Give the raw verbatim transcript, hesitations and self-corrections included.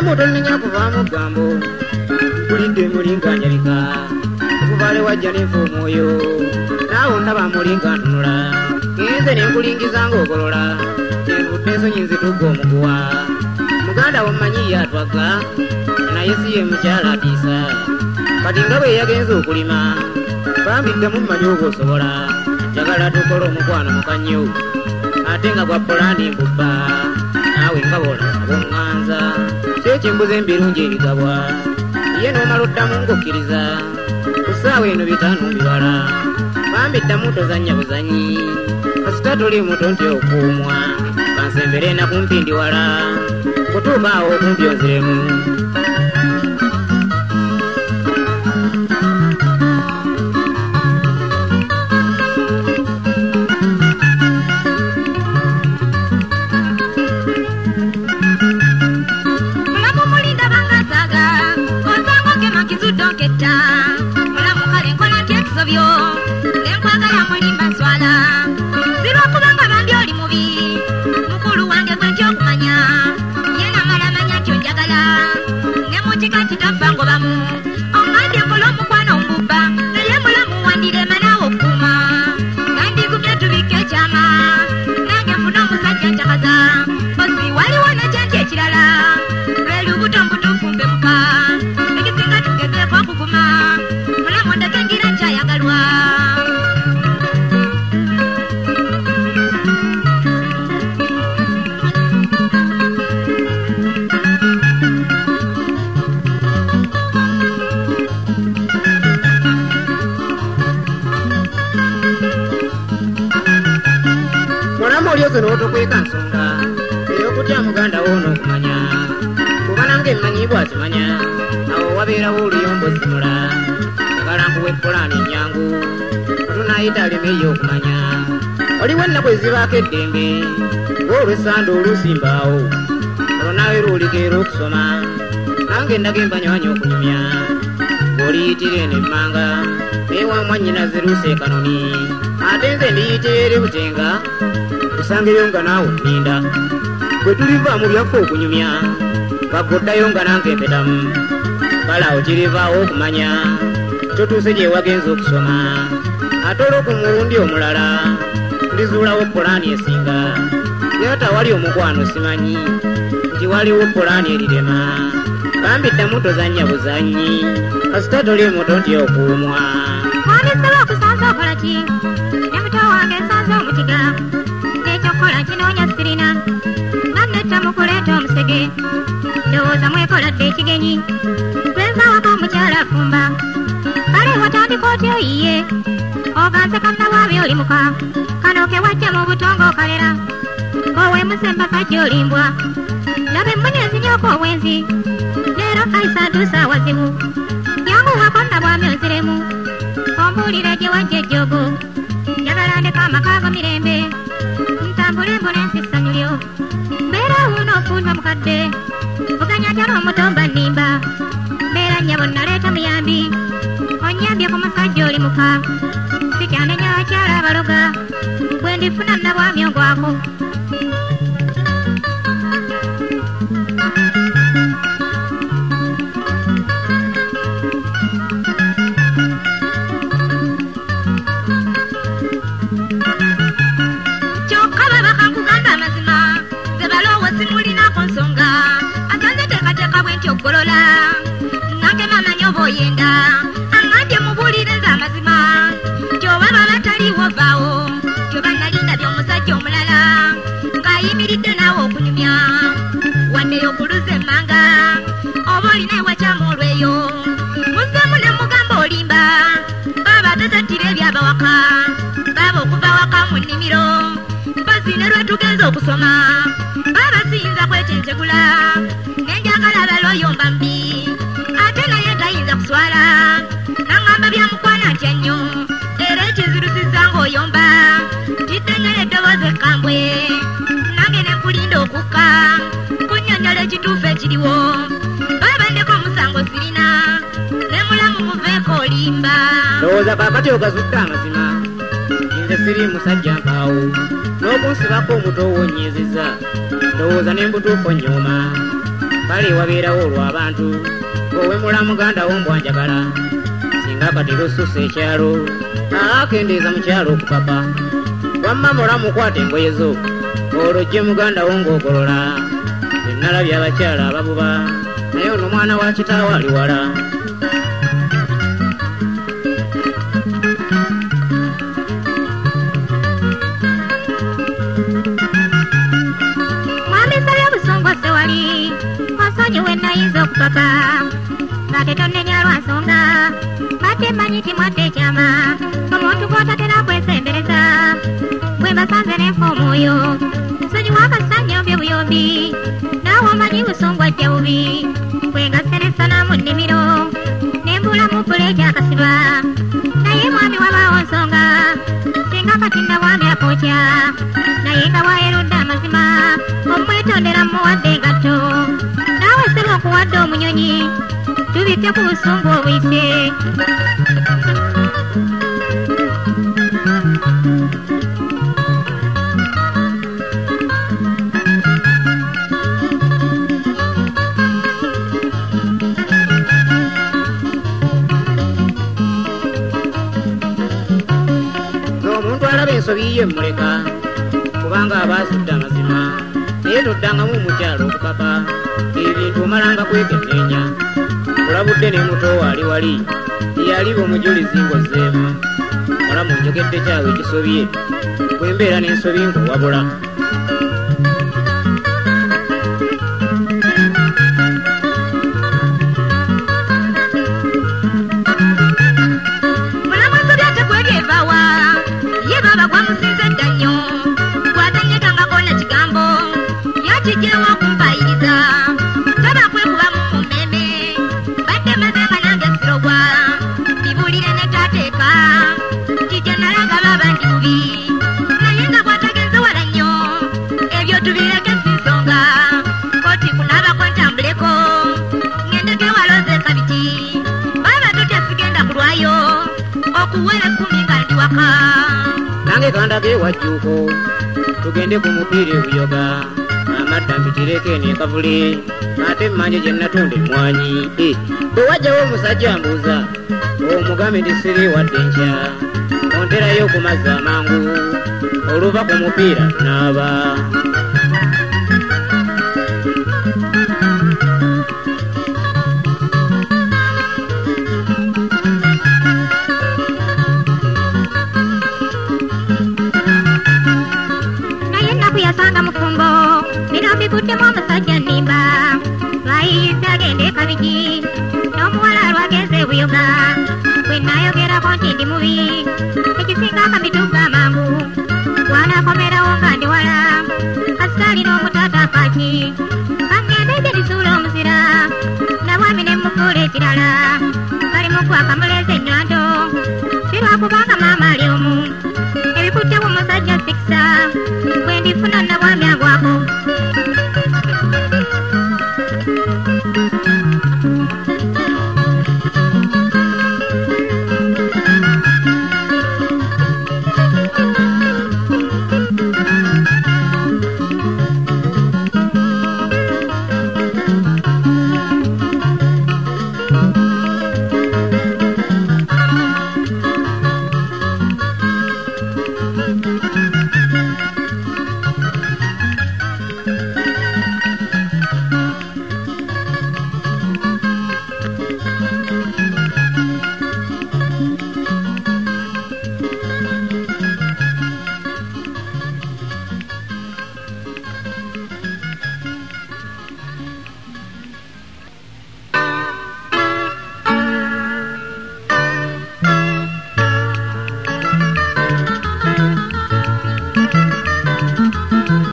moto nenya kuvaamu gambo kulidde mulinganya bika okuvale wajja n'enfa omwoyo naawe ndaba mulinga ntunula ngenze nenkulingiza ng'ogolola envudde ensonyi nzitugga omuguwa muganda wo mmanyi yatwaga naye si ye mukyala atiisa kati nga bwe yagenze okulima bambiddamu mmanyi oba osobola njagala tukola omukwano mukannyo ate nga gwa polani mbubba naawe nga boolaba boŋŋanza si ekimbuza embirungi ebigabwa ye n'omala oddamu ng'okkiriza ku ssaawa eno bitaano bibala bambiddamu tozannya buzanyi kasita toli muto nti okuumwa kansembere nakumpi ndi wala kutuuka awo okumpi onziremu n'otokweka nsonga ey'okutya muganda wo n'okumanya kuba nange mmanyi bw'akimanya awo wabeerawo oluyombo simula agala nkuwa epulaani ennyangu otunaayita aleme ey'okumanya oliwo ennaku ezibaako eddembe ng'olw'essanda olusimbaawo olwo naawe lwolikeera okusoma nange ndaga embanyawanya okunyumya ng'oliyitira eno emmanga neewamwa nnyinaze luusa ekanoni ate nze ndiyitira eri butenga kusangeyo nga naawe nninda bwe tulivaamu byaffe okunyumya baggoddayo nga nange empetamu kale awo kirivaawo okumanya kyotuuse gye wagenza okusoma ate olwo ku mulundi omulala ndizuulawo pulaani esinga era tawali omukwano simanyi nti waliwo pulaani erirema bambiddamu tozannya buzanyi kasita toli muto nti okuumwa wandisaba okusanza okola ki ne muto wange nsanze omutiga ekyokukola kinoonya sirina nannetta mu kuleeta omusege ndowooza mwekoladde ekigenyi lwenva waka omukyala afumba kale watandika otya oyiye oganze kannawaabi oli muka kano ke wajja mu butongo okalera oweemuse empaka gy'olimbwa laba emmuni ezinyooka obwenzi leero kaisa atuusa awazibu yanguwako nnabwami onziremu ombuulire gye wajja ejjogo njagala ndeka amakaago mirembe ntambule mbona ensi ssanyu lyo mbeera wuuno ofuuta mukadde vuganya atya n'omutomba nnimba mbeera nnyabo naleeta muyambi onnyambye ku musajja oli muka sikyanenya bakyala abaloga bwe ndifuna nnabwami ogwako okugolola nange mama nyoba oyenda amanje mubulire nze amazima gyoba baba taliwo vaawo gyoba nalinda by'omusajja omulala ng'ayimiridde naawe okunyumya waddeyo okuluza emmanga oba olina ewakyamu olweyo muzzemu ne mugamba olimba baba tatattira ebyabawaka baba okuva waka mu nnimiro mpasi ne lwe tugenza okusoma baba siyinza kwetentegula nenjagala baloyomba mbi ate naye tayinza kuswala naŋŋamba byamukwana ntya nnyo era ekizirusizza ng'oyomba tiddenyera eddoboozi ekkambwe nange ne nkulinda okukka kunnyonnyola ekituufu ekiriwo babandeko omusango sirina ne mulamu muveeko olimba ndowooza kaakati ogazudde amazima nze siri musajja mpaawo n'okunsibako omuto owonyeezezza ndowooza ne mbutuufu onnyooma kale wabeerawo olw'abantu owemula muganda wo mbwanjagala singa kati lususa ekyalo akendeeza mu kyalo okupapa wamma mulamu kwata engoye zo olwojje muganda wo ng'ogolola ennalabye abakyala ababuba naye ono mwana wa kitaawo ali wala Sonyiwe nayinza okupapa nga tetonnenya lwa nsonga bate mmanyi timwadde ekyama omuntu gw'otatera kwesembereza bwe mbasanze n'enfa omwoyo nsonyiwa akasanyombi buyombi naawe omanyi busongwa ajja bubi bwe nga senesana mu nnimiro nembulamu bbula ekyakasiba naye mwami wabaawo nsonga singa katinda bwami akookya naye nga bwayerudde amazima omwetondera muwadde engatto naawe seba okuwadde omunyonyi tubite ku busungu obuyise omuntu alaba ensobi ye muleka kubanga abaasudde amazima naye toddangamu mukyalo okupapa ebintu omalanga kwekenneenya olabudde ne muto waali wali yaliba omujulizi ng'ozzeemu mulamu njogedde kyawe ekisobye bwe mbeera n'ensobi ng'owabula mulamu ensobi ate kwegevaawa ye baba gwamusinze dda nnyo gwatanyekangako na kigambo yakijjewo okumpayiriza taba kwekubamu mu mmeme badde mazenga nange sirogwa bibulire ne tateeka kijja nalaga baba ndi bubi naye nga gwatagenze wala nnyo ebyo tubireke si nsonga koti kunaabako ntambuleko ŋŋendeke waloze kabiti baba totya sigenda kulwayo okuwera ekkumi nga ndi waka nange kandage wajjuuko tugende ku mupiira ebuyoga amadda mbitireko eno ekavule ate mmanje gye natunda emmwanyi bwe wajjawo omusajja ambuuza omugambe nti siri wadde nkya onterayo ku mazzi amangu oluva ku mupiira naaba yasanga mufumbo bino mbikuddemu omusajja nnimba lwayizza agende kabigi n'omuwala lwagenze ebuyoga bwe naayogerako nti ndi mubi